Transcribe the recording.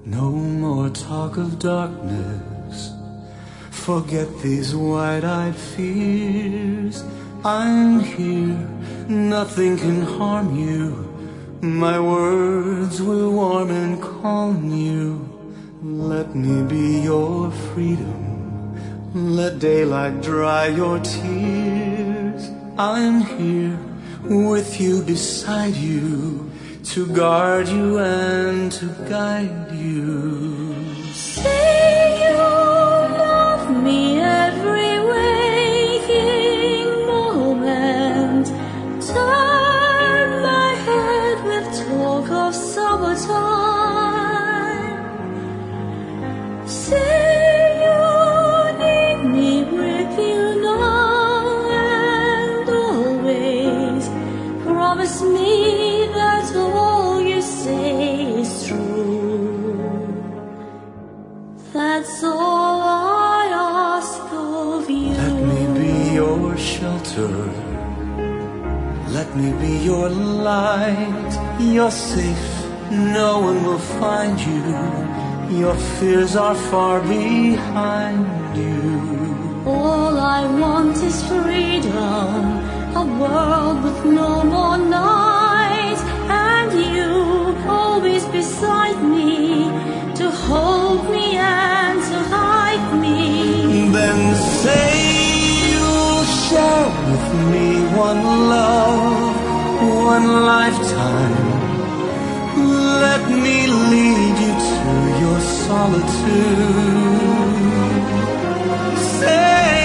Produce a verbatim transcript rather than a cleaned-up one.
No more talk of darkness. Forget these wide-eyed fears. I'm here, nothing can harm you. My words will warm and calm you. Let me be your freedom. Let daylight dry your tears. I'm here with you, beside you, to guard you and to guide you. Say you love me every waking moment. Turn my head with talk of summertime. Say you need me with you now and always. Promise me that all you say is true. That's all I ask of you. Let me be your shelter. Let me be your light. You're safe, no one will find you. Your fears are far behind you. All I want is freedom, a world with no more night, and you always beside me, to hold me and to hide me. Then say you'll share with me one love, one lifetime. Let me lead you to your solitude. Say